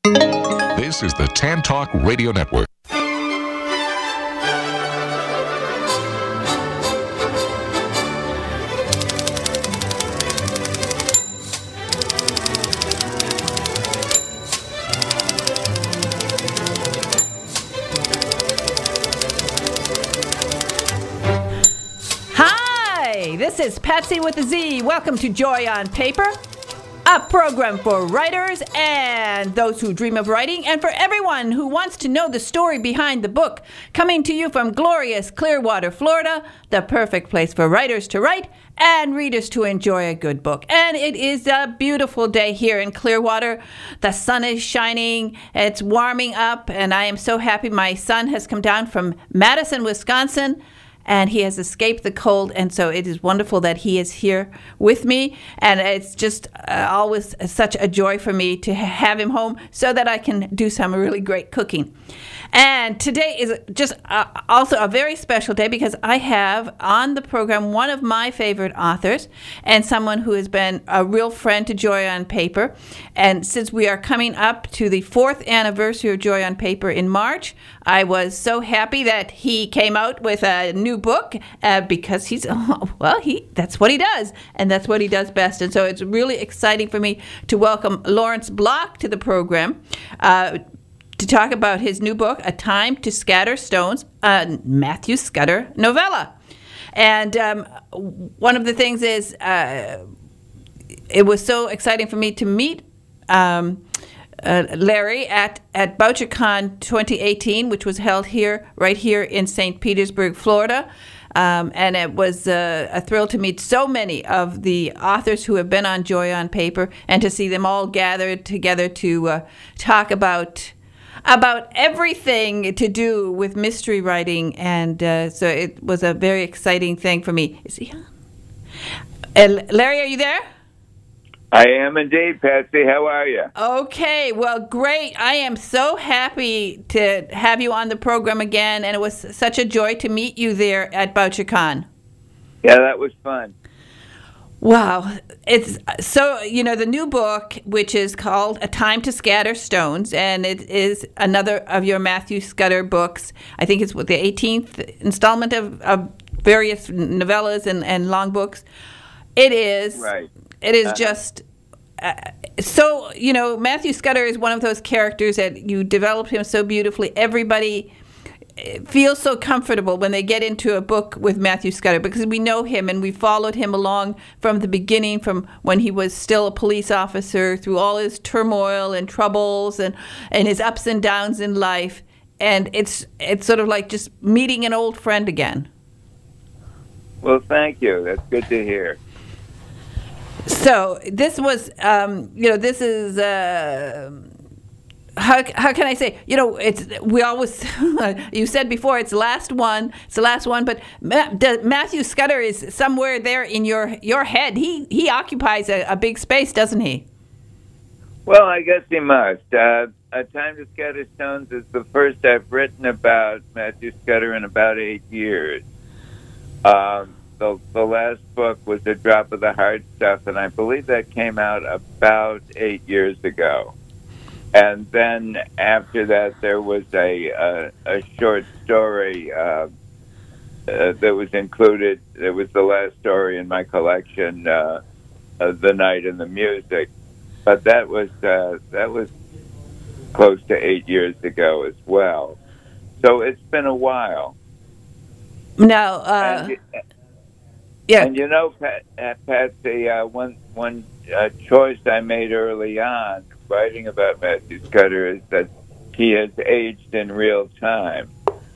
This is the Tan Talk Radio Network. Hi, this is Patsy with a Z. Welcome to Joy on Paper, a program for writers and those who dream of writing, and for everyone who wants to know the story behind the book. Coming to you from glorious Clearwater, Florida, the perfect place for writers to write and readers to enjoy a good book. And it is a beautiful day here in Clearwater. The sun is shining, it's warming up, and I am so happy. My son has come down from Madison, Wisconsin, and he has escaped the cold, and so it is wonderful that he is here with me, and it's just always such a joy for me to have him home so that I can do some really great cooking. And today is just also a very special day because I have on the program one of my favorite authors and someone who has been a real friend to Joy on Paper. And since we are coming up to the 4th anniversary of Joy on Paper in March, I was so happy that he came out with a new book because that's what he does, and that's what he does best. And so it's really exciting for me to welcome Lawrence Block to the program to talk about his new book, A Time to Scatter Stones, a Matthew Scudder novella. And one of the things is it was so exciting for me to meet Larry at BoucherCon 2018, which was held right here in St. Petersburg, Florida. And it was a thrill to meet so many of the authors who have been on Joy on Paper and to see them all gathered together to talk about everything to do with mystery writing. And so it was a very exciting thing for me. Is he on? Larry, are you there? I am indeed, Patsy. How are you? Okay, well, great. I am so happy to have you on the program again, and it was such a joy to meet you there at BoucherCon. Yeah, that was fun. Wow. It's so, the new book, which is called A Time to Scatter Stones, and it is another of your Matthew Scudder books. I think it's the 18th installment of various novellas and long books. It is. Right. It is just so, Matthew Scudder is one of those characters that you developed him so beautifully. Everybody feels so comfortable when they get into a book with Matthew Scudder because we know him and we followed him along from the beginning, from when he was still a police officer, through all his turmoil and troubles and his ups and downs in life. And it's sort of like just meeting an old friend again. Well, thank you. That's good to hear. So this was, this is, how can I say, we always, you said before, it's the last one, but Matthew Scudder is somewhere there in your head. He occupies a big space, doesn't he? Well, I guess he must. A Time to Scatter Stones is the first I've written about Matthew Scudder in about 8 years. The last book was A Drop of the Hard Stuff, and I believe that came out about 8 years ago. And then after that, there was a short story that was included. It was the last story in my collection, The Night and the Music. But that was close to 8 years ago as well. So it's been a while. Now, yeah. And Patsy, one choice I made early on writing about Matthew Scudder is that he has aged in real time.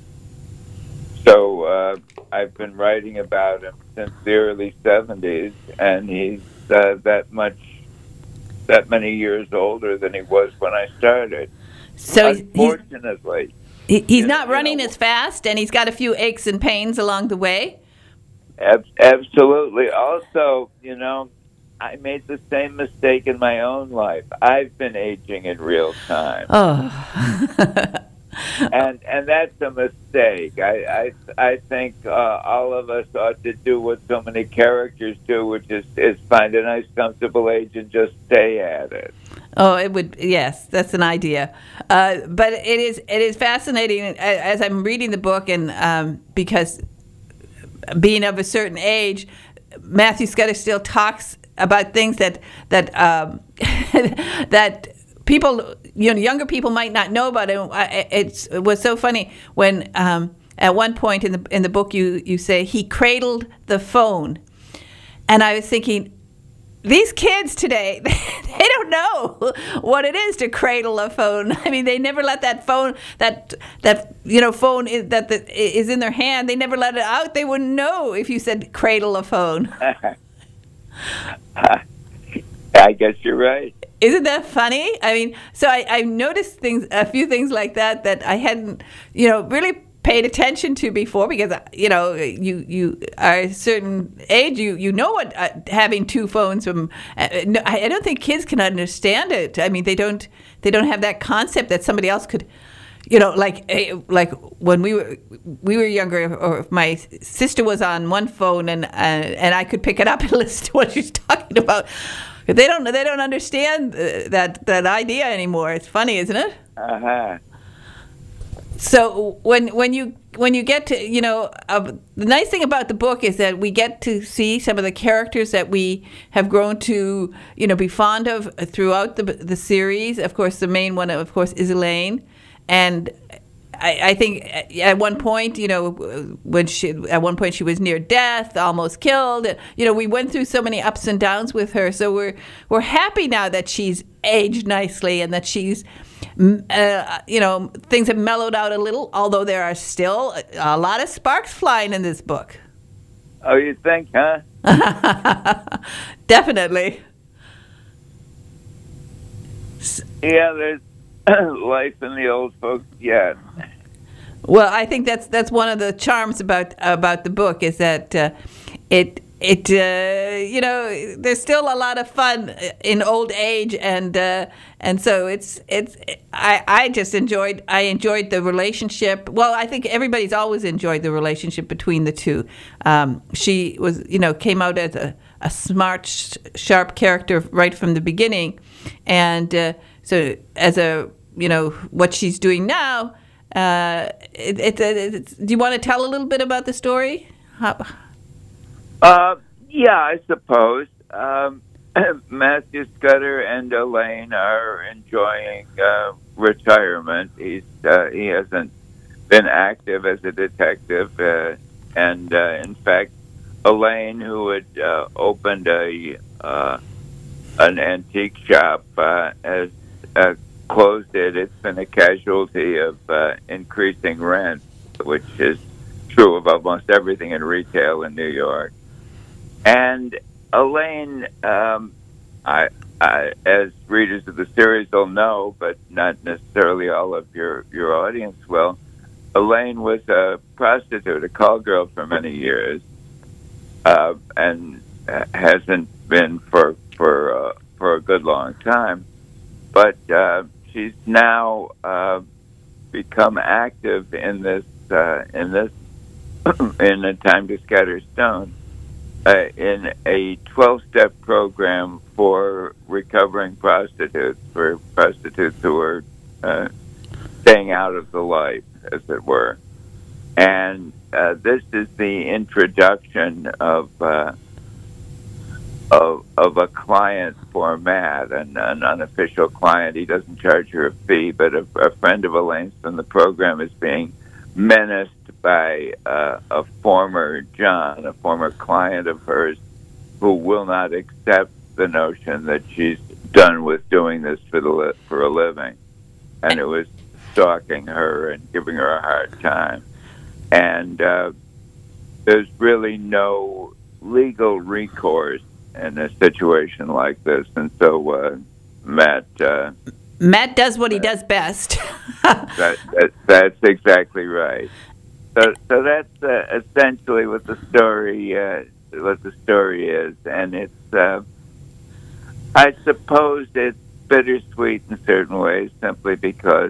So I've been writing about him since the early 70s, and he's that many years older than he was when I started. So unfortunately, he's not running as fast, and he's got a few aches and pains along the way. Absolutely. Also, I made the same mistake in my own life. I've been aging in real time. Oh. and that's a mistake. I think all of us ought to do what so many characters do, which is find a nice, comfortable age and just stay at it. Oh, it would. Yes, that's an idea. But it is fascinating as I'm reading the book, and because being of a certain age, Matthew Scudder still talks about things that that people, younger people might not know about. It was so funny when at one point in the book you say he cradled the phone, and I was thinking, these kids today, they don't know what it is to cradle a phone. I mean, they never let that phone, phone is in their hand. They never let it out. They wouldn't know if you said cradle a phone. I guess you're right. Isn't that funny? I mean, so I noticed a few things like that I hadn't, really paid attention to before, because you are a certain age, you know what having two phones from. I don't think kids can understand it. I mean, they don't have that concept that somebody else could, like when we were younger, or if my sister was on one phone and I could pick it up and listen to what she's talking about. They don't understand that idea anymore. It's funny, isn't it? Uh-huh. So when you get to, the nice thing about the book is that we get to see some of the characters that we have grown to, be fond of throughout the series. Of course, the main one, of course, is Elaine. And I think at one point, when she was near death, almost killed. We went through so many ups and downs with her. So we're happy now that she's aged nicely and that she's, things have mellowed out a little. Although there are still a lot of sparks flying in this book. Oh, you think, huh? Definitely. Yeah, there's life in the old folks yet. Well, I think that's one of the charms about the book, is that there's still a lot of fun in old age, and so I just enjoyed the relationship. Well, I think everybody's always enjoyed the relationship between the two. She was came out as a smart, sharp character right from the beginning, and so as what she's doing now. Do you want to tell a little bit about the story? Yeah, I suppose. Matthew Scudder and Elaine are enjoying retirement. He hasn't been active as a detective, and in fact, Elaine, who had opened an antique shop, has closed it. It's been a casualty of increasing rent, which is true of almost everything in retail in New York. And Elaine, as readers of the series will know, but not necessarily all of your audience will, Elaine was a prostitute, a call girl for many years, and hasn't been for a good long time. But she's now become active in this in a Time to Scatter Stone, in a 12-step program for recovering prostitutes, for prostitutes who are staying out of the life, as it were. And this is the introduction of a client for Matt, an unofficial client. He doesn't charge her a fee, but a friend of Elaine's from the program is being menaced by a former client of hers, who will not accept the notion that she's done with doing this for a living, and it was stalking her and giving her a hard time. And there's really no legal recourse in a situation like this, and so Matt does what he does best. That's exactly right. So that's essentially what the story is, and it's I suppose it's bittersweet in certain ways, simply because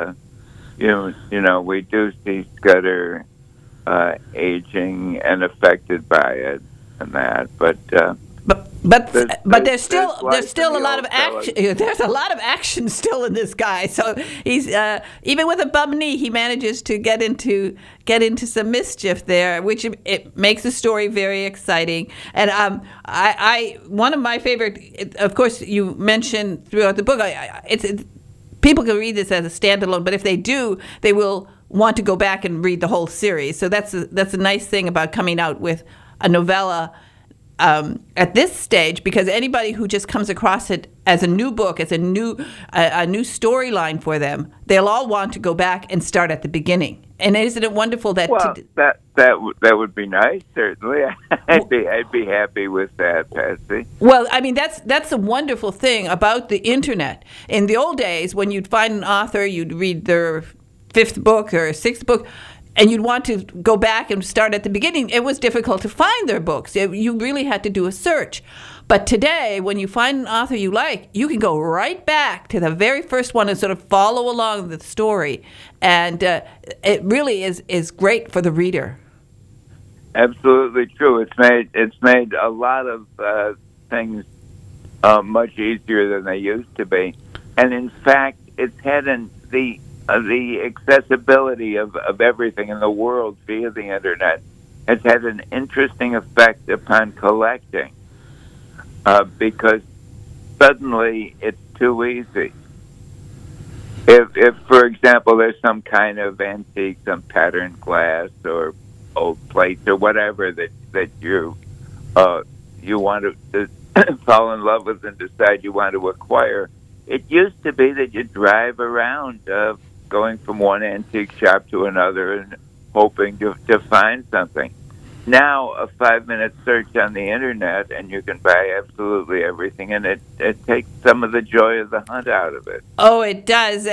we do see Scudder aging and affected by it and that, but But there's still life in a the lot of old fella. action. There's a lot of action still in this guy. So he's even with a bum knee, he manages to get into some mischief there, which it makes the story very exciting. And I one of my favorite, of course, you mentioned throughout the book. People can read this as a standalone, but if they do, they will want to go back and read the whole series. So that's a nice thing about coming out with a novella at this stage, because anybody who just comes across it as a new book, as a new storyline for them, they'll all want to go back and start at the beginning. And isn't it wonderful that? Well, that would be nice. Certainly, I'd be happy with that, Patsy. Well, I mean that's a wonderful thing about the internet. In the old days, when you'd find an author, you'd read their 5th book or 6th book, and you'd want to go back and start at the beginning. It was difficult to find their books. You really had to do a search. But today, when you find an author you like, you can go right back to the very first one and sort of follow along the story. And it really is great for the reader. Absolutely true. It's made a lot of things much easier than they used to be. And in fact, it's had the accessibility of everything in the world via the internet has had an interesting effect upon collecting, because suddenly it's too easy. If for example, there's some kind of antique, some patterned glass or old plates or whatever that you want to fall in love with and decide you want to acquire, it used to be that you drive around going from one antique shop to another and hoping to find something. Now, a 5-minute search on the internet, and you can buy absolutely everything, and it takes some of the joy of the hunt out of it. Oh, it does.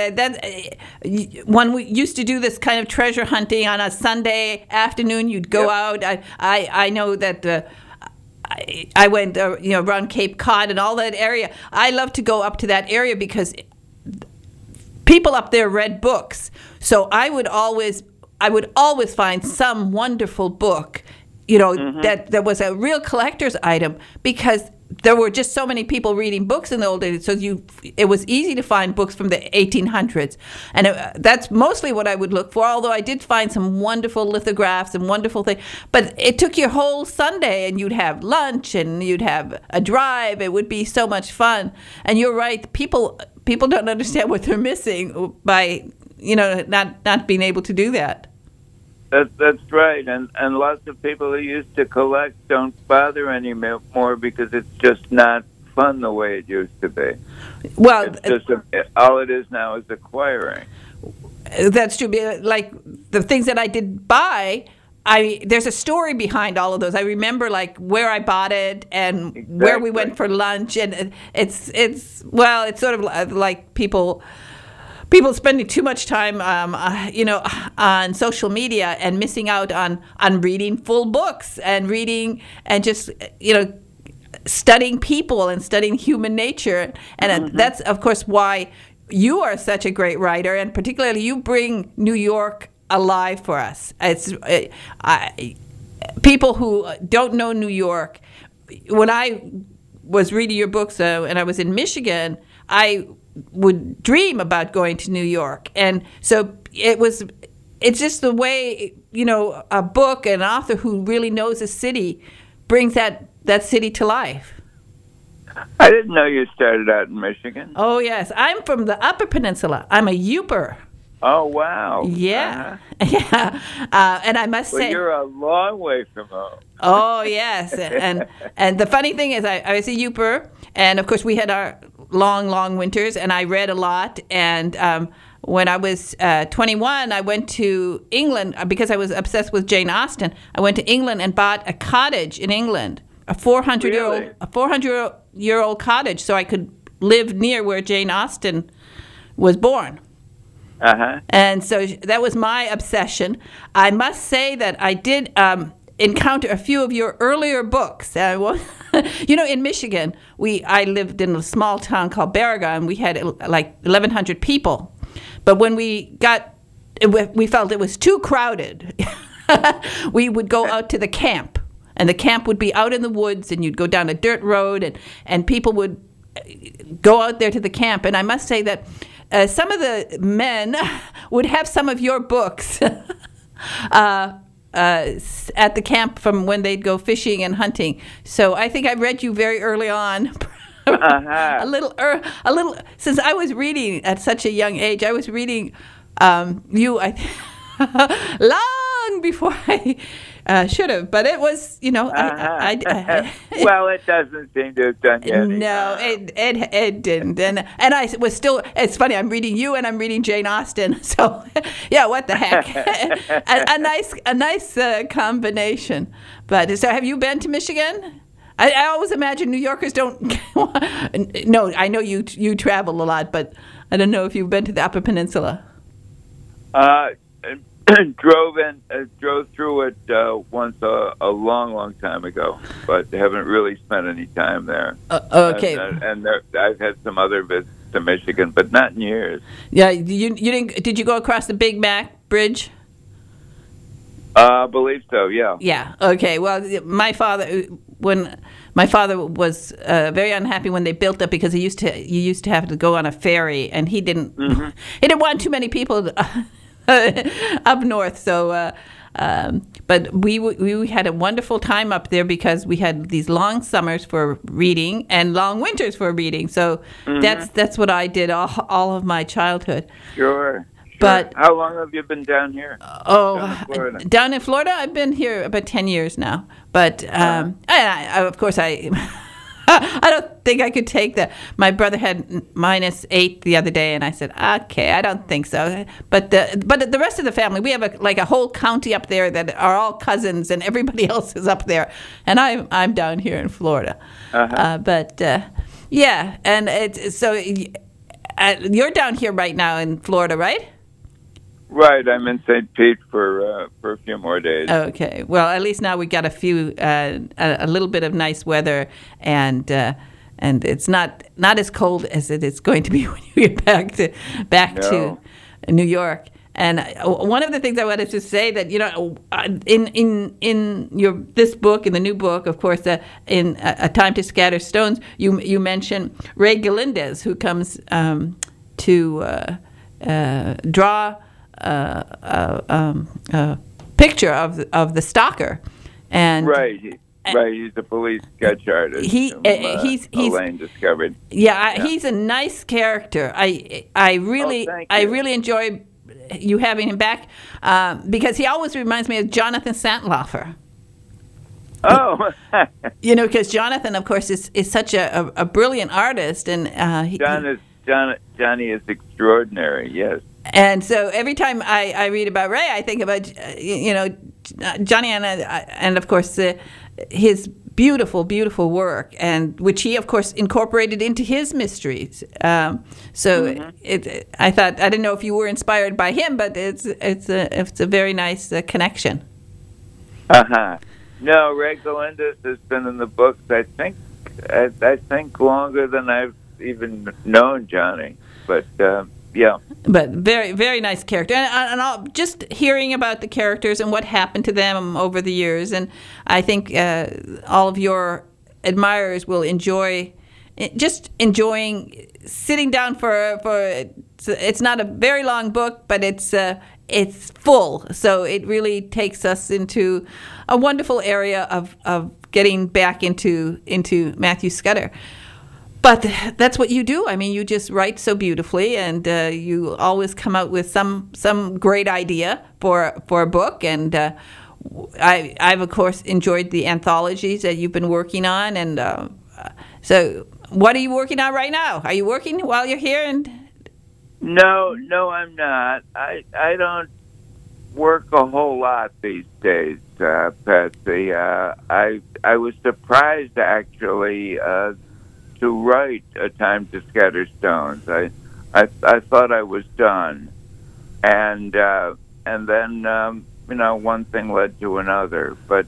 When we used to do this kind of treasure hunting on a Sunday afternoon, you'd go out. I know that I went around Cape Cod and all that area. I love to go up to that area because people up there read books. So I would always find some wonderful book, that was a real collector's item, because there were just so many people reading books in the old days. So it was easy to find books from the 1800s. And that's mostly what I would look for, although I did find some wonderful lithographs and wonderful things. But it took your whole Sunday, and you'd have lunch and you'd have a drive. It would be so much fun. And you're right, people don't understand what they're missing by not being able to do that. That's right, and lots of people who used to collect don't bother anymore because it's just not fun the way it used to be. Well, it's just all it is now is acquiring. That's true. Like the things that I did buy, there's a story behind all of those. I remember like where I bought it and where we went for lunch, and it's sort of like people spending too much time, on social media and missing out on reading full books and reading and just, studying people and studying human nature. And that's, of course, why you are such a great writer, and particularly you bring New York alive for us. People who don't know New York, when I was reading your books and I was in Michigan, I would dream about going to New York. And so it's just the way, a book, an author who really knows a city brings that city to life. I didn't know you started out in Michigan. Oh, yes. I'm from the Upper Peninsula. I'm a Yooper. Oh, wow. Yeah. Yeah. And I must say... you're a long way from home. Oh, yes. And the funny thing is I was a Yooper, and, of course, we had our long winters, and I read a lot. And when I was 21, I went to England because I was obsessed with Jane Austen. I went to England and bought a cottage in England, a 400-year-old cottage, so I could live near where Jane Austen was born. Uh-huh. And so that was my obsession. I must say that I did encounter a few of your earlier books. In Michigan, I lived in a small town called Baraga, and we had like 1,100 people. But when we felt it was too crowded. We would go out to the camp. And the camp would be out in the woods, and you'd go down a dirt road, and people would go out there to the camp. And I must say that some of the men would have some of your books at the camp from when they'd go fishing and hunting. So I think I read you very early on. A little, since I was reading at such a young age, I was reading you long before I should have, but it was, well, it doesn't seem to have done yet. No, it didn't, and I was still. It's funny. I'm reading you, and I'm reading Jane Austen. So, yeah, what the heck? a nice combination. But so, have you been to Michigan? I always imagine New Yorkers don't. No, I know you travel a lot, but I don't know if you've been to the Upper Peninsula. Drove through it once a long time ago, but haven't really spent any time there. Okay. And I've had some other visits to Michigan, but not in years. Yeah, you didn't? Did you go across the Big Mac Bridge? I believe so. Yeah. Yeah. Okay. Well, my father was very unhappy when they built it because you used to have to go on a ferry, and he didn't. Mm-hmm. He didn't want too many people up north. So, but we had a wonderful time up there because we had these long summers for reading and long winters for reading. So that's what I did all of my childhood. Sure. But how long have you been down here? Down in Florida, I've been here about 10 years now. But of course, I don't think I could take that. My brother had -8 the other day, and I said, okay, I don't think so. But the rest of the family, we have a whole county up there that are all cousins, and everybody else is up there, and I'm down here in Florida. Yeah, and you're down here right now in Florida, right? Right, I'm in St. Pete for a few more days. Okay, well, at least now we got a little bit of nice weather, and it's not as cold as it is going to be when you get back to New York. And one of the things I wanted to say that in this book, in the new book, of course, in A Time to Scatter Stones, you mention Ray Galindez, who comes to draw a picture of the stalker, and right. He's a police sketch artist. He's Elaine discovered. Yeah, he's a nice character. I really enjoy you having him back because he always reminds me of Jonathan Santlauffer. Oh, because Jonathan, of course, is such a brilliant artist, and Johnny is extraordinary. Yes. And so every time I read about Ray, I think about Johnny and of course his beautiful work, and which he of course incorporated into his mysteries. I thought, I didn't know if you were inspired by him, but it's a very nice connection. No, Ray Galindez has been in the books. I think longer than I've even known Johnny, but. Yeah. But very, very nice character. And just hearing about the characters and what happened to them over the years. And I think all of your admirers will enjoying sitting down for it's not a very long book, but it's full. So it really takes us into a wonderful area of getting back into Matthew Scudder. But that's what you do. I mean, you just write so beautifully, and you always come out with some great idea for a book. And I've of course enjoyed the anthologies that you've been working on. And so, what are you working on right now? Are you working while you're here? And no, I'm not. I don't work a whole lot these days, Patsy. I was surprised actually. To write A Time to Scatter Stones. I thought I was done, and then one thing led to another. But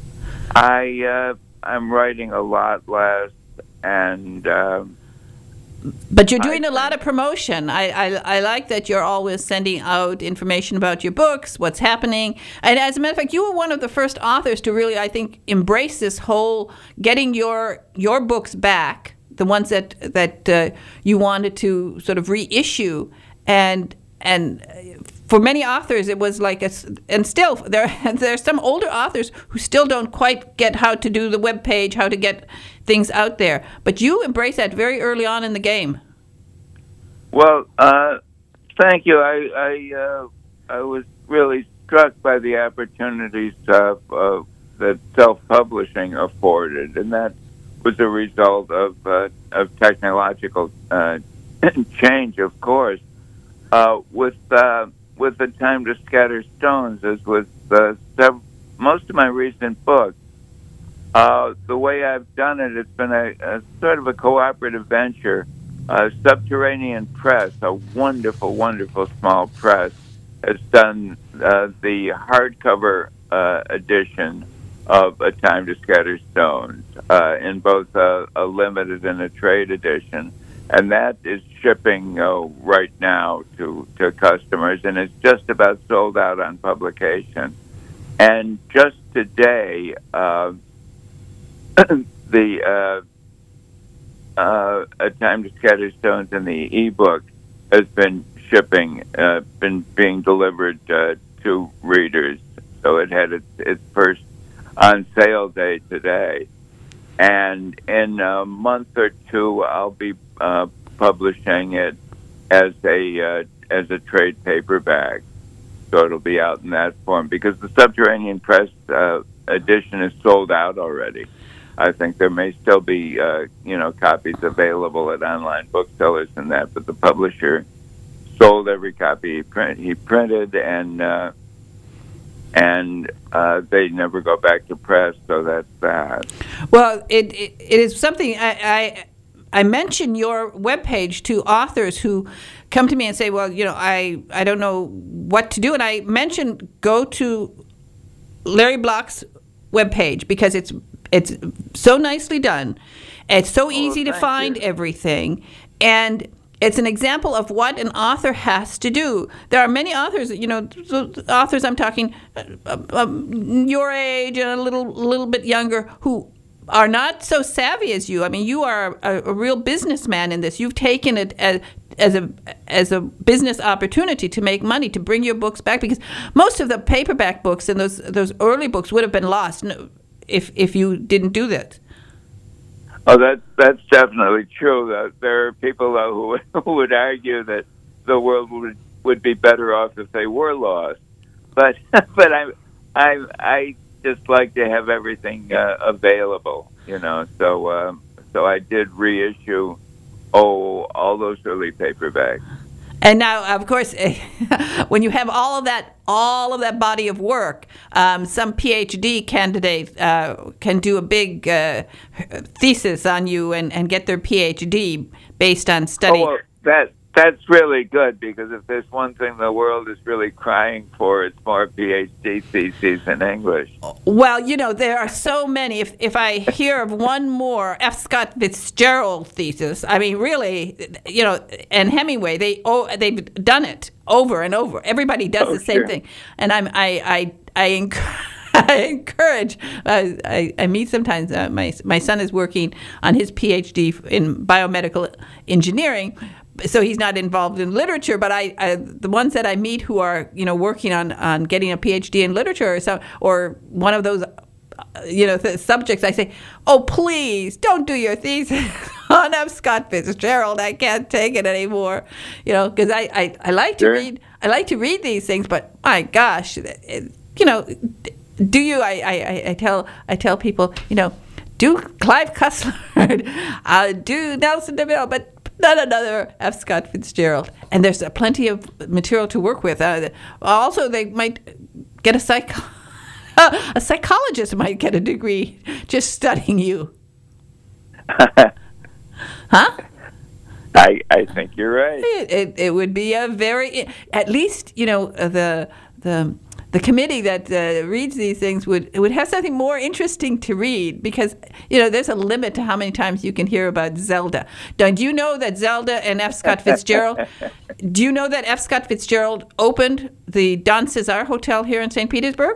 I'm writing a lot less, and But you're doing a lot of promotion. I like that you're always sending out information about your books, what's happening. And as a matter of fact, you were one of the first authors to really, I think, embrace this whole getting your books back, the ones that you wanted to sort of reissue. And for many authors, it was like and still there's some older authors who still don't quite get how to do the web page, how to get things out there. But you embrace that very early on in the game. Well, thank you. I was really struck by the opportunities that self-publishing afforded, and that was a result of technological change, of course. With the Time to Scatter Stones, as with most of my recent books, the way I've done it, it's been a sort of a cooperative venture. Subterranean Press, a wonderful, wonderful small press, has done the hardcover edition of A Time to Scatter Stones in both a limited and a trade edition. And that is shipping right now to customers, and it's just about sold out on publication. And just today, the A Time to Scatter Stones in the ebook has been shipping, been being delivered to readers. So it had its first on sale day today. And in a month or two, I'll be publishing it as a trade paperback, so it'll be out in that form. Because the Subterranean Press edition is sold out already. I think there may still be copies available at online booksellers and that, but the publisher sold every copy he printed, and they never go back to press, so that's that. Well, it is something I mention your webpage to authors who come to me and say, well, I don't know what to do. And I mention go to Larry Block's webpage because it's so nicely done. It's so easy to find everything. And it's an example of what an author has to do. There are many authors, authors I'm talking your age and a little bit younger, who are not so savvy as you. I mean, you are a real businessman in this. You've taken it as a business opportunity to make money, to bring your books back, because most of the paperback books and those early books would have been lost if you didn't do that. Oh, that's definitely true. There are people who would argue that the world would be better off if they were lost, but I just like to have everything available, So I did reissue all those early paperbacks. And now, of course, when you have all of that body of work, some PhD candidate can do a big thesis on you and get their PhD based on study. Oh, well, that's really good, because if there's one thing the world is really crying for, it's more PhD theses in English. Well, there are so many. If I hear of one more F. Scott Fitzgerald thesis, I mean, really, and Hemingway, they've done it over and over. Everybody does the same thing, and I encourage. I meet sometimes. My son is working on his PhD in biomedical engineering. So he's not involved in literature, but the ones that I meet who are, working on getting a PhD in literature or one of those, subjects, I say, oh, please don't do your thesis on F. Scott Fitzgerald. I can't take it anymore, because I like to read. I like to read these things, but my gosh, do you? I tell people, do Clive Cussler, do Nelson DeVille, but not another F. Scott Fitzgerald. And there's plenty of material to work with. Also, they might get a psychologist might get a degree just studying you. Huh? I think you're right. It would be a very, at least, the the committee that reads these things would have something more interesting to read, because there's a limit to how many times you can hear about Zelda. Do you know that Zelda and F. Scott Fitzgerald? Do you know that F. Scott Fitzgerald opened the Don Cesar Hotel here in St. Petersburg?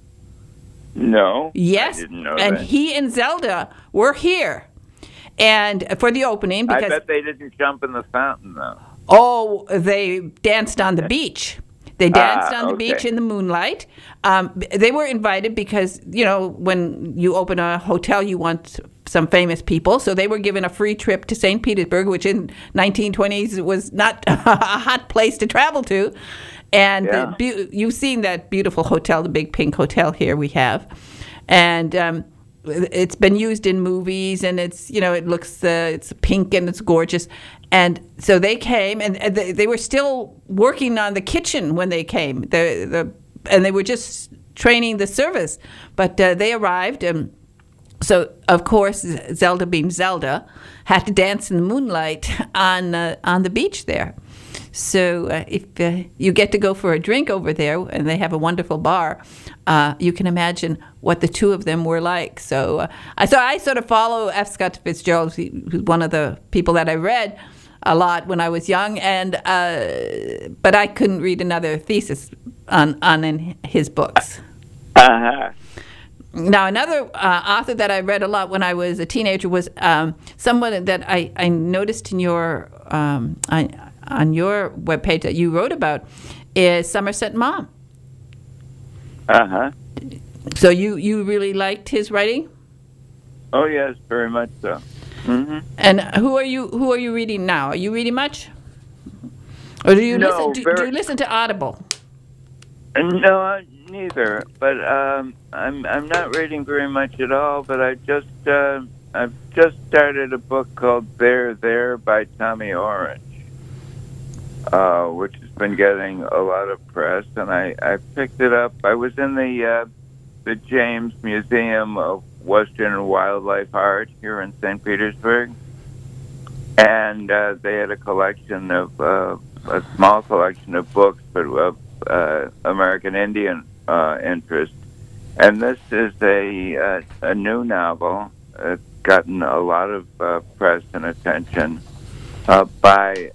No. Yes, I didn't know and that. he and Zelda were here, and for the opening, because I bet they didn't jump in the fountain though. Oh, they danced on the beach. They danced on the okay. beach in the moonlight. They were invited because, when you open a hotel, you want some famous people. So they were given a free trip to St. Petersburg, which in 1920s was not a hot place to travel to. And you've seen that beautiful hotel, the Big Pink Hotel here we have. And it's been used in movies, and it's, it looks, it's pink and it's gorgeous. And so they came, and they were still working on the kitchen when they came. And they were just training the service. But they arrived, and so, of course, Zelda being Zelda, had to dance in the moonlight on the beach there. So if you get to go for a drink over there, and they have a wonderful bar, you can imagine what the two of them were like. So I sort of follow F. Scott Fitzgerald, who's one of the people that I read a lot when I was young, but I couldn't read another thesis on his books. Uh-huh. Now, another author that I read a lot when I was a teenager was someone that I noticed in your on your webpage that you wrote about, is Somerset Maugham. Uh-huh. So you really liked his writing? Oh, yes, very much so. Mm-hmm. And who are you reading now? Are you reading much? Or do you listen to Audible? No, neither. But I'm not reading very much at all. But I've just started a book called There by Tommy Orange, which has been getting a lot of press, and I picked it up. I was in the James Museum of Western Wildlife Art here in St. Petersburg, and they had a collection of a small collection of books, but of American Indian interest. And this is a new novel. It's gotten a lot of press and attention by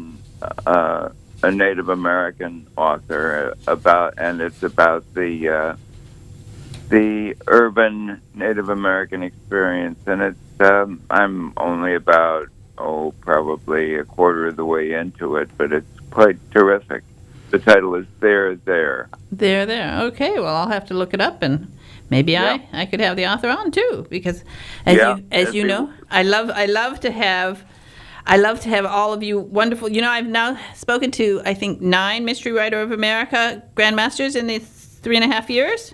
a Native American author and it's about the urban Native American experience, and it's I'm only about probably a quarter of the way into it, but it's quite terrific. The title is There. There. Okay, well, I'll have to look it up, and maybe I could have the author on too, because as you know, I love to have all of you wonderful. I've now spoken to, I think, 9 Mystery Writer of America Grandmasters in these 3.5 years.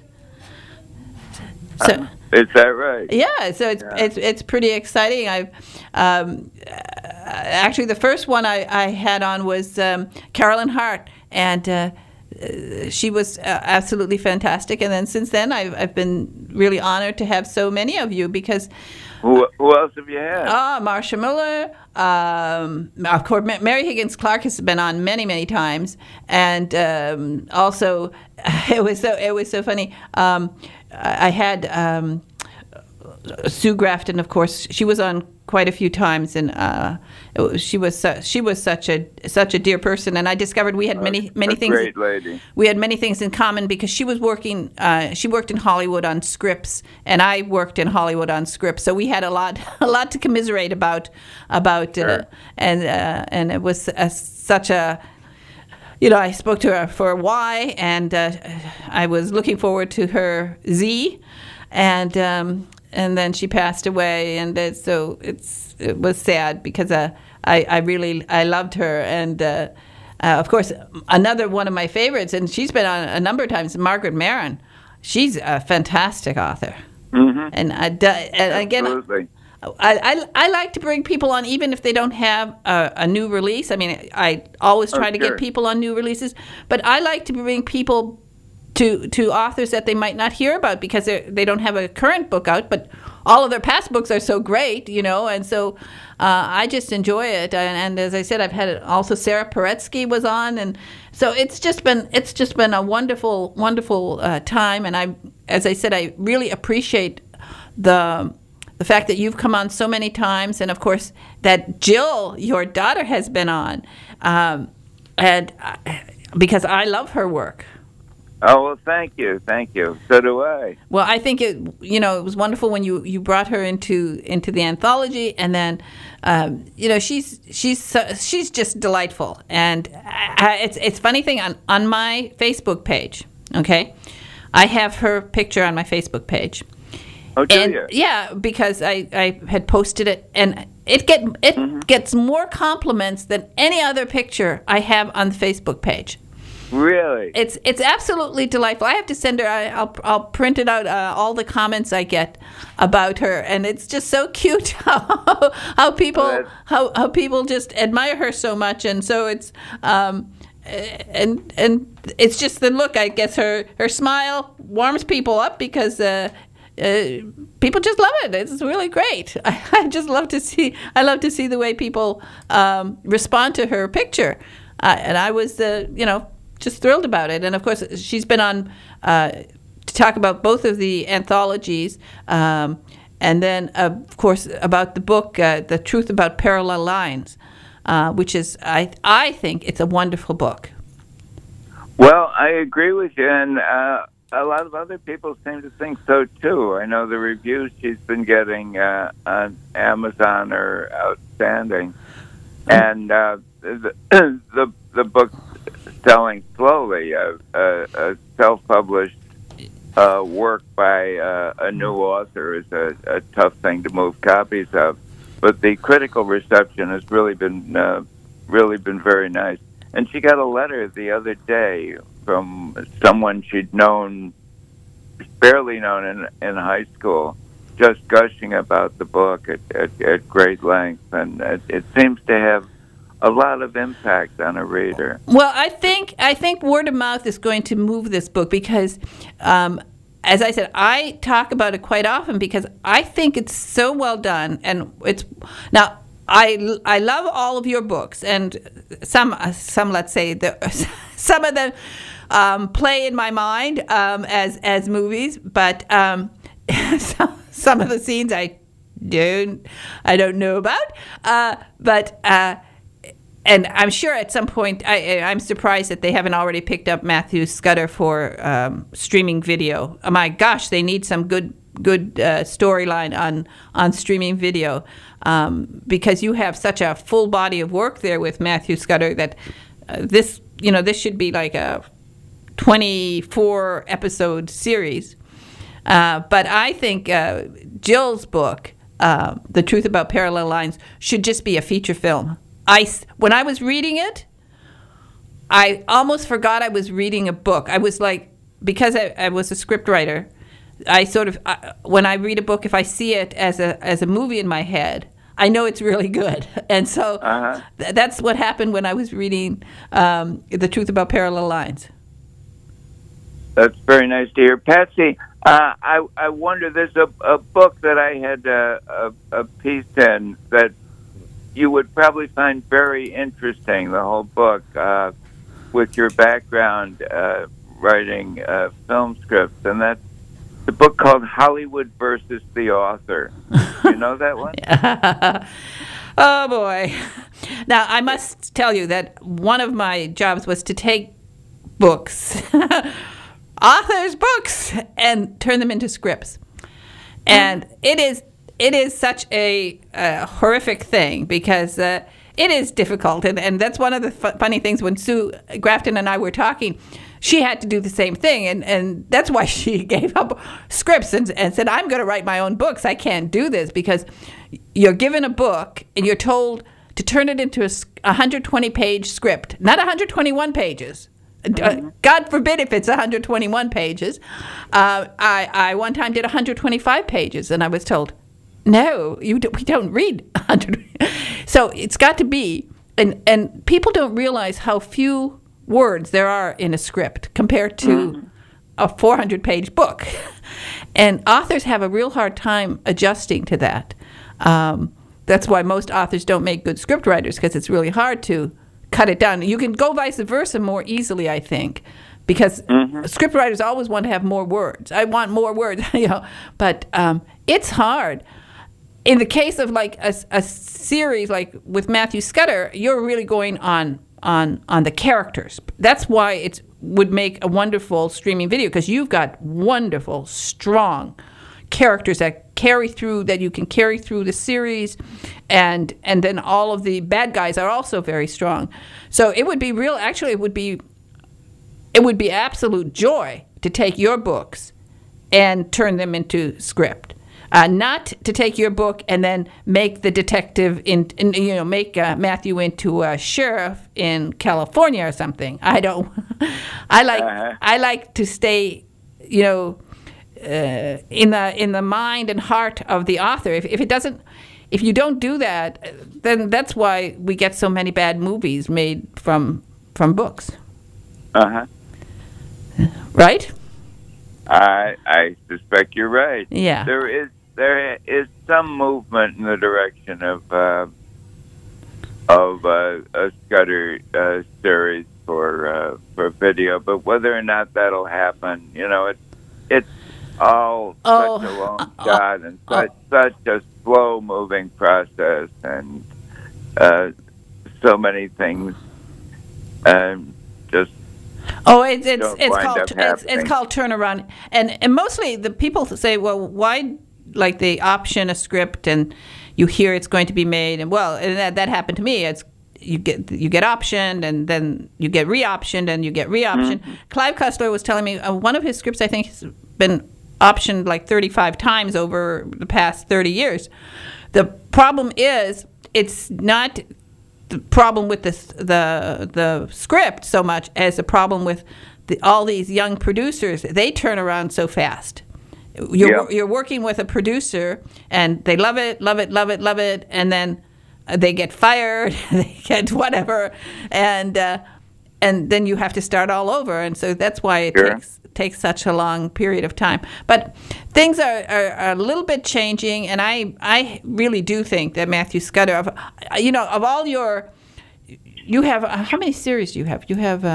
So is that right? Yeah, so it's pretty exciting. I've actually, the first one I had on was Carolyn Hart, and she was absolutely fantastic. And then since then, I've been really honored to have so many of you, because who else have you had? Marcia Miller. Of course, Mary Higgins Clark has been on many, many times, and also it was so funny. I had Sue Grafton, of course. She was on quite a few times, and she was such a dear person. And I discovered we had many things. Great lady. We had many things in common, because she was working. She worked in Hollywood on scripts, and I worked in Hollywood on scripts. So we had a lot to commiserate about. Sure. And it was such a. I spoke to her for a Y, and I was looking forward to her Z, and then she passed away, and so it was sad, because I loved her, and of course another one of my favorites, and she's been on a number of times, Margaret Maron. She's a fantastic author, and again. Absolutely. I like to bring people on, even if they don't have a new release. I mean, I always try to get people on new releases, but I like to bring people to authors that they might not hear about, because they don't have a current book out, but all of their past books are so great, and so I just enjoy it. And as I said, I've had it also. Sarah Paretsky was on, and so it's just been a wonderful, wonderful time. And as I said, I really appreciate the fact that you've come on so many times, and of course that Jill, your daughter, has been on, and because I love her work. Oh, well, thank you. So do I. Well, I think it was wonderful when you brought her into the anthology, and then she's just delightful. And it's funny thing on my Facebook page. Okay, I have her picture on my Facebook page. Oh, do you? Yeah, because I had posted it, and it gets more compliments than any other picture I have on the Facebook page. Really? It's absolutely delightful. I have to send her. I'll print it out. All the comments I get about her, and it's just so cute how people just admire her so much, and so it's and it's just the look. I guess her smile warms people up because people just love it. It's really great. I just love to see. I love to see the way people respond to her picture, and I was just thrilled about it. And of course, she's been on to talk about both of the anthologies, and then of course about the book, The Truth About Parallel Lines, which is I think it's a wonderful book. Well, I agree with you, and a lot of other people seem to think so too. I know the reviews she's been getting on Amazon are outstanding, and the book selling slowly. A self-published work by a new author is a tough thing to move copies of, but the critical reception has really been very nice. And she got a letter the other day from someone she'd known, barely known in high school, just gushing about the book at great length, and it seems to have a lot of impact on a reader. Well, I think word of mouth is going to move this book because, as I said, I talk about it quite often because I think it's so well done, and now I love all of your books, and some let's say some of them play in my mind as movies, but some of the scenes I don't know about, but. And I'm sure at some point, I'm surprised that they haven't already picked up Matthew Scudder for streaming video. Oh my gosh, they need some good storyline on streaming video, because you have such a full body of work there with Matthew Scudder that this should be like a 24 episode series. But I think Jill's book, The Truth About Parallel Lines, should just be a feature film. When I was reading it, I almost forgot I was reading a book. I was like, because I was a script writer, I sort of, when I read a book, if I see it as a movie in my head, I know it's really good. And so that's what happened when I was reading The Truth About Parallel Lines. That's very nice to hear. Patsy, I wonder, there's a book that I had a piece in that you would probably find very interesting, the whole book, with your background writing film scripts, and that's the book called Hollywood versus the Author. Do you know that one? Oh, boy. Now, I must tell you that one of my jobs was to take books, authors' books, and turn them into scripts. And it is such a horrific thing because it is difficult. And that's one of the funny things when Sue Grafton and I were talking. She had to do the same thing. And that's why she gave up scripts and said, I'm going to write my own books. I can't do this because you're given a book and you're told to turn it into a 120-page script, not 121 pages. God forbid if it's 121 pages. I one time did 125 pages, and I was told, no, we don't read 100. So it's got to be, and people don't realize how few words there are in a script compared to a 400-page book. And authors have a real hard time adjusting to that. That's why most authors don't make good script writers, because it's really hard to cut it down. You can go vice versa more easily, I think, because script writers always want to have more words. I want more words, but it's hard. In the case of like a series like with Matthew Scudder, you're really going on the characters. That's why it would make a wonderful streaming video, because you've got wonderful, strong characters that you can carry through the series, and then all of the bad guys are also very strong. So it would be it would be absolute joy to take your books and turn them into script. Not to take your book and then make the detective make Matthew into a sheriff in California or something. I don't. I like to stay, in the mind and heart of the author. If you don't do that, then that's why we get so many bad movies made from books. Right? I suspect you're right. Yeah. There is some movement in the direction of a Scudder series for video, but whether or not that'll happen, it's all such a long shot and such a slow moving process, and so many things just. Oh, it's called turnaround, and mostly the people say, well, why? Like they option a script and you hear it's going to be made, and that happened to me. It's you get optioned, and then you get re-optioned, and you get re-optioned. Clive Cussler was telling me one of his scripts, I think, has been optioned like 35 times over the past 30 years. The problem is it's not the problem with the script so much as the problem with all these young producers. They turn around so fast. You're working with a producer, and they love it, and then they get fired, they get whatever, and then you have to start all over, and so that's why it takes such a long period of time. But things are a little bit changing, and I really do think that Matthew Scudder, of all you have how many series do you have? You have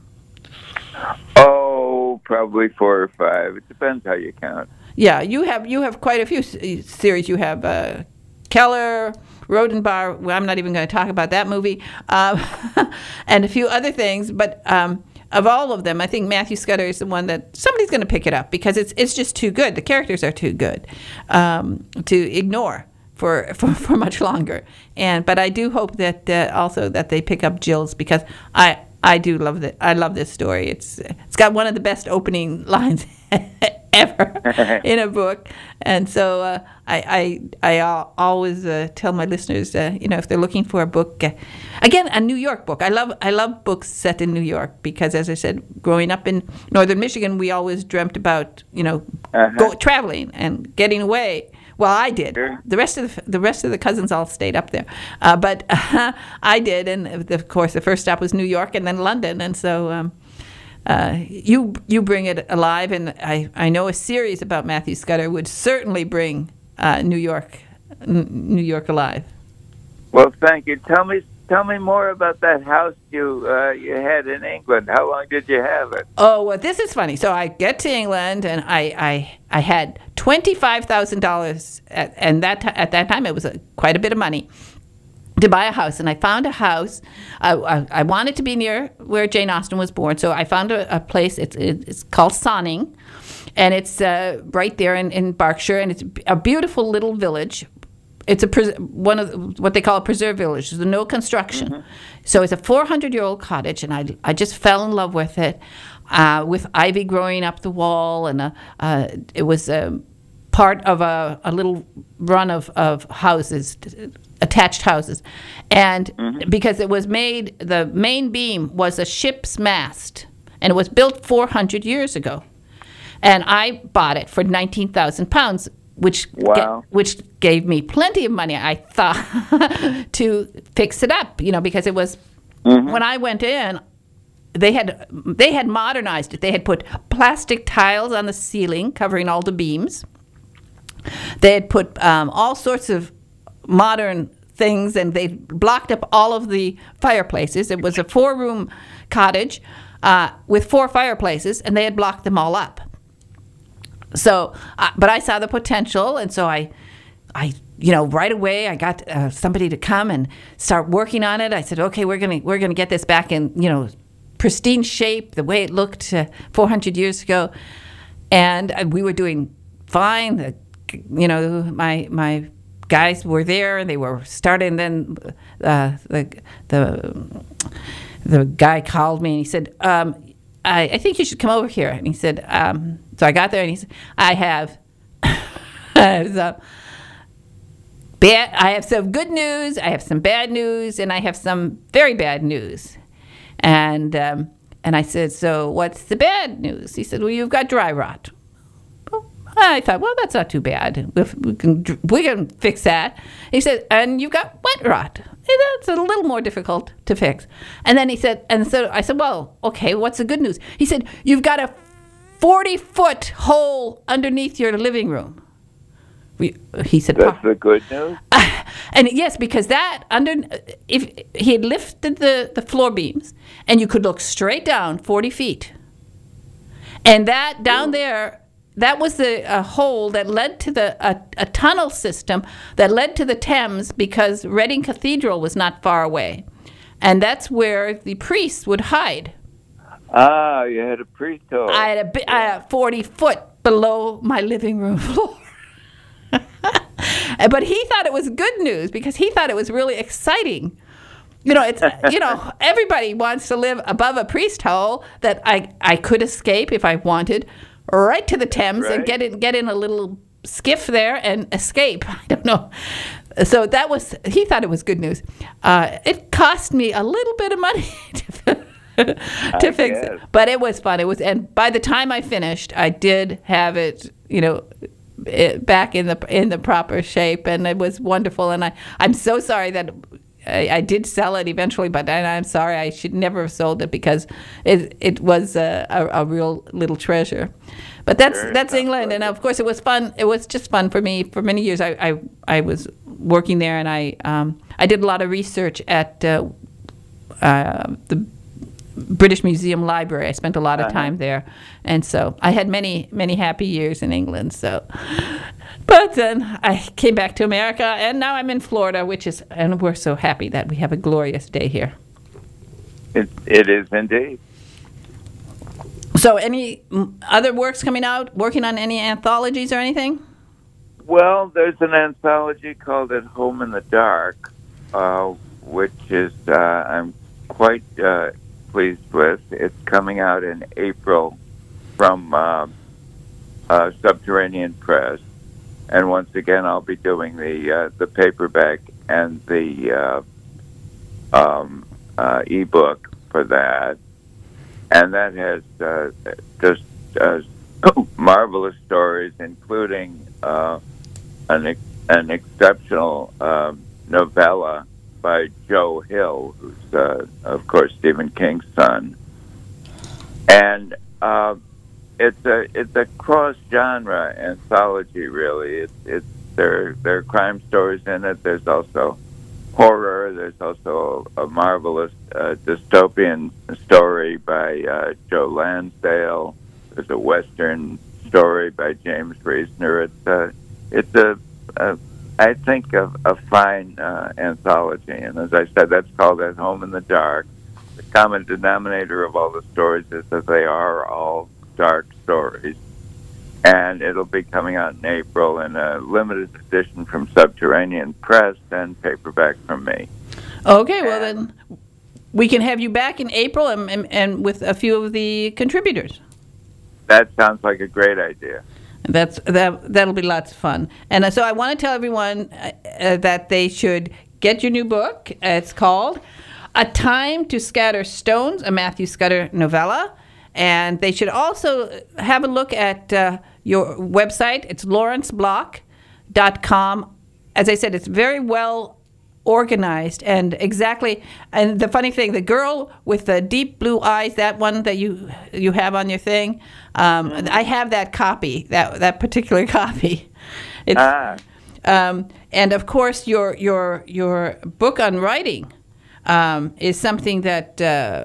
probably 4 or 5. It depends how you count. Yeah, you have quite a few series. You have Keller, Rodenbauer. Well, I'm not even going to talk about that movie, and a few other things. But of all of them, I think Matthew Scudder is the one that somebody's going to pick it up, because it's just too good. The characters are too good to ignore for much longer. But I do hope that also that they pick up Jill's, because I do love it. I love this story. It's got one of the best opening lines ever in a book, and so I always tell my listeners, if they're looking for a book, again, a New York book. I love books set in New York, because, as I said, growing up in northern Michigan, we always dreamt about traveling and getting away. Well, I did. Sure. The rest of the cousins all stayed up there, but I did, and of course, the first stop was New York, and then London, and so you bring it alive, and I know a series about Matthew Scudder would certainly bring New York alive. Well, thank you. Tell me more about that house you had in England. How long did you have it? Oh, well, this is funny. So I get to England, and I had $25,000, and at that time it was quite a bit of money to buy a house. And I found a house. I wanted to be near where Jane Austen was born, so I found a place. It's called Sonning, and it's right there in Berkshire, and it's a beautiful little village. It's one of what they call a preserve village. There's no construction. So it's a 400-year-old cottage, and I just fell in love with it, with ivy growing up the wall, and it was part of a little run of houses, attached houses. And because it was made, the main beam was a ship's mast, and it was built 400 years ago. And I bought it for £19,000, which gave me plenty of money, I thought, to fix it up, because it was, when I went in, they had modernized it. They had put plastic tiles on the ceiling covering all the beams. They had put all sorts of modern things, and they blocked up all of the fireplaces. It was a 4-room cottage with 4 fireplaces, and they had blocked them all up. So, but I saw the potential, and so I right away I got somebody to come and start working on it. I said, okay, we're gonna get this back in pristine shape, the way it looked 400 years ago, and we were doing fine. My guys were there, and they were starting. Then the guy called me, and he said, I think you should come over here. And he said, so I got there, and he said, I have some good news, I have some bad news, and I have some very bad news. And I said, so what's the bad news? He said, well, you've got dry rot. I thought, well, that's not too bad. We can fix that. He said, and you've got wet rot. That's a little more difficult to fix. And then he said, and so I said, well, okay, what's the good news? He said, you've got a 40-foot hole underneath your living room. He said, that's the good news. And yes, because if he had lifted the floor beams, and you could look straight down 40 feet, and that down there, that was a hole that led to a tunnel system that led to the Thames, because Reading Cathedral was not far away, and that's where the priests would hide. Ah, you had a priest hole. I had a 40-foot below my living room floor. But he thought it was good news, because he thought it was really exciting. It's everybody wants to live above a priest hole that I could escape if I wanted, right to the Thames, right, and get in a little skiff there and escape. I don't know. So he thought it was good news. It cost me a little bit of money to fix it, but it was fun. And by the time I finished, I did have it, back in the proper shape, and it was wonderful. And I'm so sorry that I did sell it eventually, but I'm sorry, I should never have sold it, because it was a real little treasure. But that's England, and of course it was fun. It was just fun for me. For many years, I was working there, and I did a lot of research at the British Museum Library. I spent a lot of time there, and so I had many happy years in England. So, but then I came back to America, and now I'm in Florida, and we're so happy that we have a glorious day here. It is indeed. So, any other works coming out? Working on any anthologies or anything? Well, there's an anthology called At Home in the Dark, which is I'm quite pleased with. It's coming out in April from Subterranean Press, and once again I'll be doing the paperback and the ebook for that, and that has just marvelous stories, including an exceptional novella by Joe Hill, who's, of course, Stephen King's son. And it's a cross-genre anthology, really. There are crime stories in it. There's also horror. There's also a marvelous dystopian story by Joe Lansdale. There's a Western story by James Reesner. It's I think a fine anthology, and as I said, that's called At Home in the Dark. The common denominator of all the stories is that they are all dark stories, and it'll be coming out in April in a limited edition from Subterranean Press and paperback from me. Okay, well then we can have you back in April and with a few of the contributors. That sounds like a great idea. That'll be lots of fun. And so I want to tell everyone that they should get your new book. It's called A Time to Scatter Stones, a Matthew Scudder novella. And they should also have a look at your website. It's lawrenceblock.com. As I said, it's very well organized and exactly. And the funny thing, the girl with the deep blue eyes, that one that you have on your thing, I have that copy, that particular copy. It's, and of course, your book on writing is something that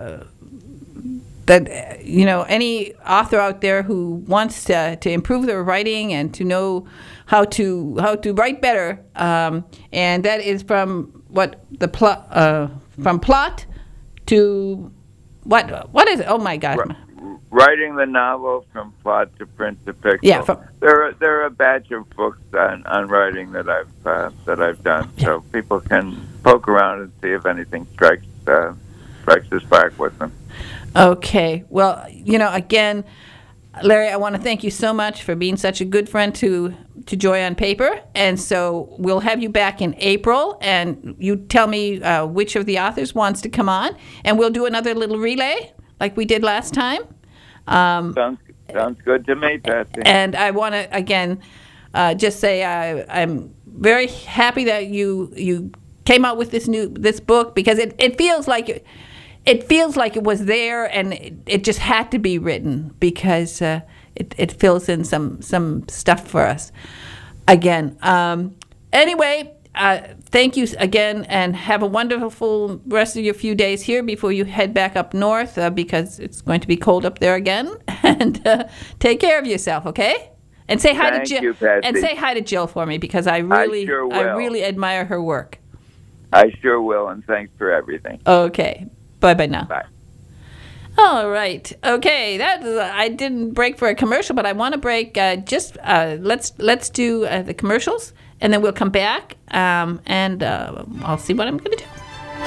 any author out there who wants to improve their writing and to know how to write better, and that is from from plot to what is it? Oh my God! Writing the novel from plot to print to pixel. Yeah, there are a batch of books on writing that I've done, so people can poke around and see if anything strikes a spark with them. Okay. Well, again, Larry, I want to thank you so much for being such a good friend to Joy on Paper. And so we'll have you back in April, and you tell me which of the authors wants to come on, and we'll do another little relay like we did last time. Sounds good to me, Patsy. And I want to, again, just say I'm very happy that you came out with this book, because it feels like it was there, and it just had to be written, because it fills in some stuff for us. Again, anyway, thank you again, and have a wonderful rest of your few days here before you head back up north, because it's going to be cold up there again. And take care of yourself, okay? And say hi to Jill. You, Patsy. And say hi to Jill for me, because I really admire her work. I sure will, and thanks for everything. Okay. Bye-bye now. Bye. All right. Okay. I didn't break for a commercial, but I want to break. Let's do the commercials, and then we'll come back, and I'll see what I'm going to do.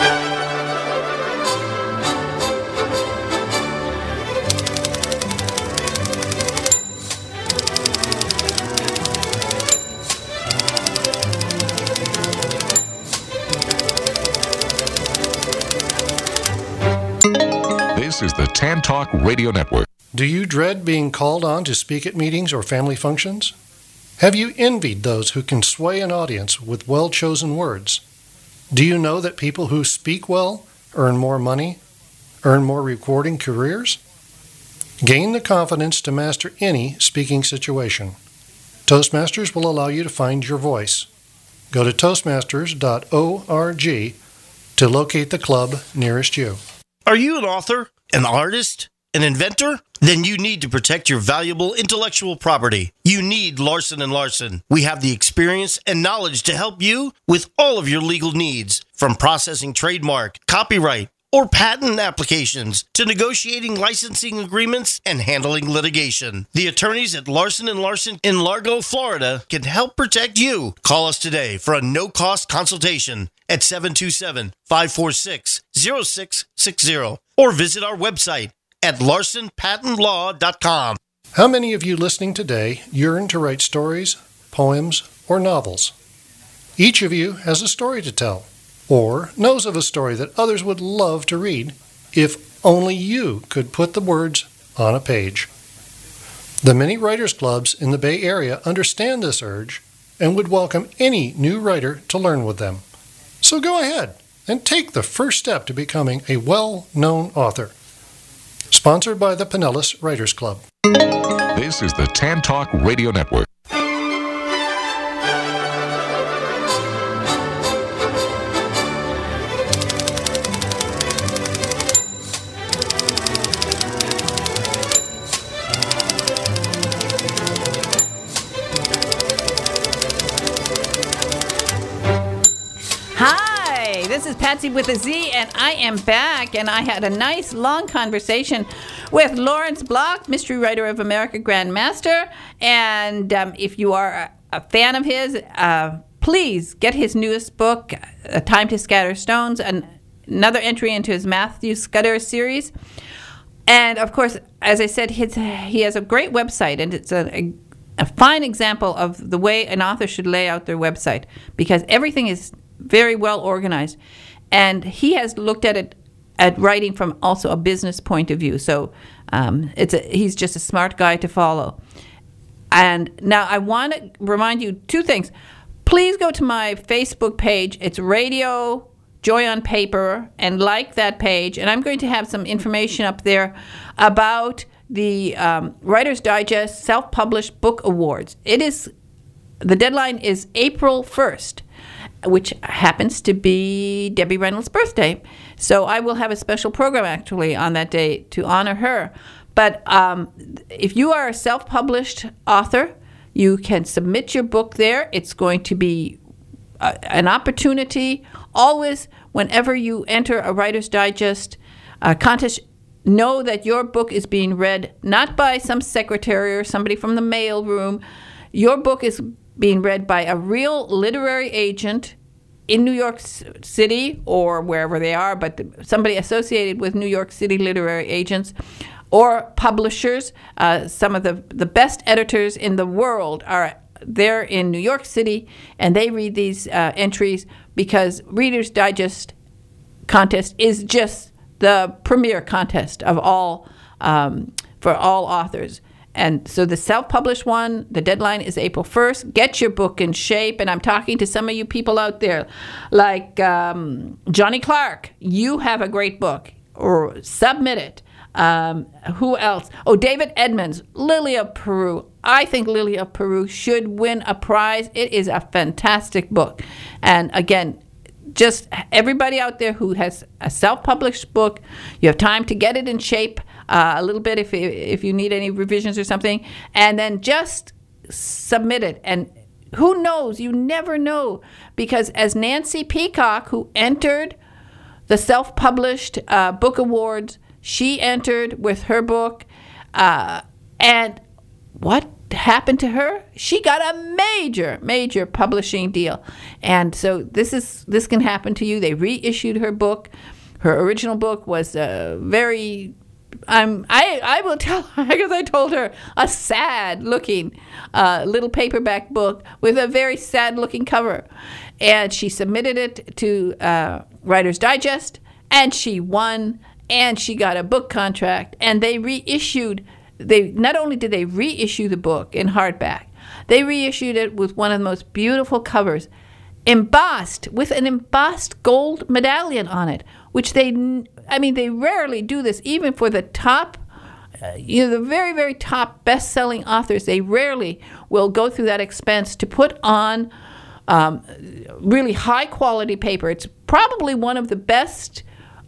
This is the Tan Talk Radio Network. Do you dread being called on to speak at meetings or family functions? Have you envied those who can sway an audience with well-chosen words? Do you know that people who speak well earn more money, earn more rewarding careers? Gain the confidence to master any speaking situation. Toastmasters will allow you to find your voice. Go to toastmasters.org to locate the club nearest you. Are you an author, an artist, an inventor? Then you need to protect your valuable intellectual property. You need Larson & Larson. We have the experience and knowledge to help you with all of your legal needs, from processing trademark, copyright, or patent applications to negotiating licensing agreements and handling litigation. The attorneys at Larson & Larson in Largo, Florida can help protect you. Call us today for a no-cost consultation at 727-546-0660 or visit our website at larsonpatentlaw.com. How many of you listening today yearn to write stories, poems, or novels? Each of you has a story to tell, or knows of a story that others would love to read if only you could put the words on a page. The many writers' clubs in the Bay Area understand this urge and would welcome any new writer to learn with them. So go ahead and take the first step to becoming a well-known author. Sponsored by the Pinellas Writers Club. This is the Tan Talk Radio Network. This is Patsy with a Z, and I am back, and I had a nice long conversation with Lawrence Block, Mystery Writer of America Grandmaster, and if you are a fan of his, please get his newest book, Time to Scatter Stones, another entry into his Matthew Scudder series. And, of course, as I said, he has a great website, and it's a fine example of the way an author should lay out their website, because everything is very well organized, and he has looked at writing from also a business point of view. So he's just a smart guy to follow. And now I want to remind you two things. please go to my Facebook page. It's Radio Joy on Paper, and like that page. And I'm going to have some information up there about the Writer's Digest Self-Published Book Awards. The deadline is April 1st, which happens to be Debbie Reynolds' birthday. So I will have a special program actually on that day to honor her. But if you are a self-published author, you can submit your book there. It's going to be an opportunity. Always, whenever you enter a Writer's Digest contest, know that your book is being read not by some secretary or somebody from the mail room. Your book is being read by a real literary agent in New York City or wherever they are, but somebody associated with New York City literary agents or publishers. Some of the best editors in the world are there in New York City, and they read these entries because Reader's Digest contest is just the premier contest of all for all authors. And so the self-published one, the deadline is April 1st. Get your book in shape. And I'm talking to some of you people out there like Johnny Clark. You have a great book, or submit it. Who else? Oh, David Edmonds, Lily of Peru. I think Lily of Peru should win a prize. It is a fantastic book. And again, just everybody out there who has a self-published book, you have time to get it in shape a little bit if you need any revisions or something, and then just submit it. And who knows? You never know, because as Nancy Peacock, who entered the self-published book awards, she entered with her book, and what happened to her? She got a major publishing deal. And so this can happen to you. They reissued her book. Her original book was very, I will tell, because I told her, a sad looking little paperback book with a very sad looking cover. And she submitted it to Writer's Digest, and she won, and she got a book contract, and they reissued. Not only did they reissue the book in hardback, they reissued it with one of the most beautiful covers, embossed with an embossed gold medallion on it, which they rarely do this, even for the top, the very, very top best-selling authors. They rarely will go through that expense to put on really high-quality paper. It's probably one of the best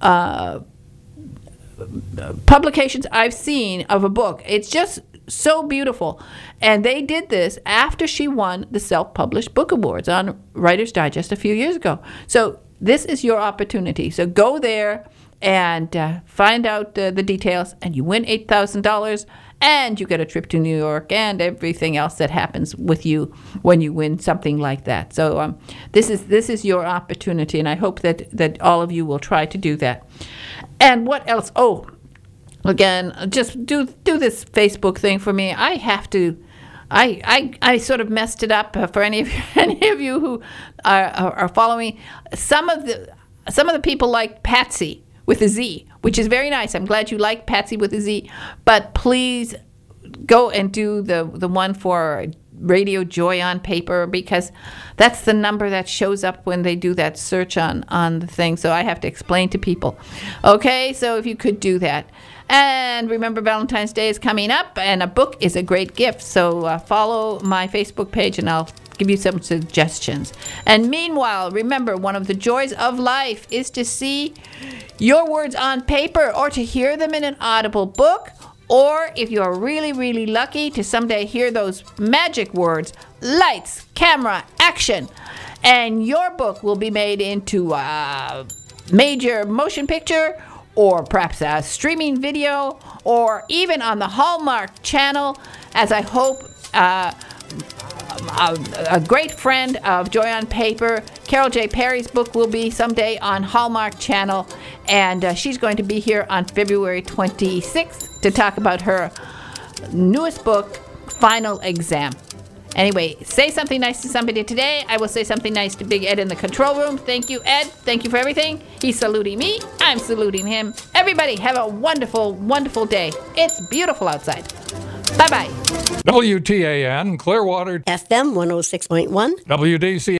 publications I've seen of a book. It's just so beautiful. And they did this after she won the Self-Published Book Awards on Writer's Digest a few years ago. So this is your opportunity. So go there and find out the details, and you win $8,000, and you get a trip to New York and everything else that happens with you when you win something like that. So this is your opportunity, and I hope that all of you will try to do that. And what else? Oh, again, just do this Facebook thing for me. I have to. I sort of messed it up for any of you who are following. Some of the people like Patsy with a Z, which is very nice. I'm glad you like Patsy with a Z. But please go and do the one for Radio Joy on Paper, because that's the number that shows up when they do that search on the thing. So I have to explain to people. Okay, so if you could do that. And remember, Valentine's Day is coming up, and a book is a great gift. So follow my Facebook page, and I'll give you some suggestions. And meanwhile, remember, one of the joys of life is to see your words on paper, or to hear them in an audible book, or if you're really, really lucky, to someday hear those magic words, lights, camera, action. And your book will be made into a major motion picture, or perhaps a streaming video, or even on the Hallmark Channel, as I hope a great friend of Joy on Paper, Carol J. Perry's book, will be someday on Hallmark Channel, and she's going to be here on February 26th to talk about her newest book, Final Exam. Anyway, say something nice to somebody today. I will say something nice to Big Ed in the control room. Thank you, Ed. Thank you for everything. He's saluting me. I'm saluting him. Everybody, have a wonderful, wonderful day. It's beautiful outside. Bye-bye. WTAN, Clearwater. FM 106.1. WDC.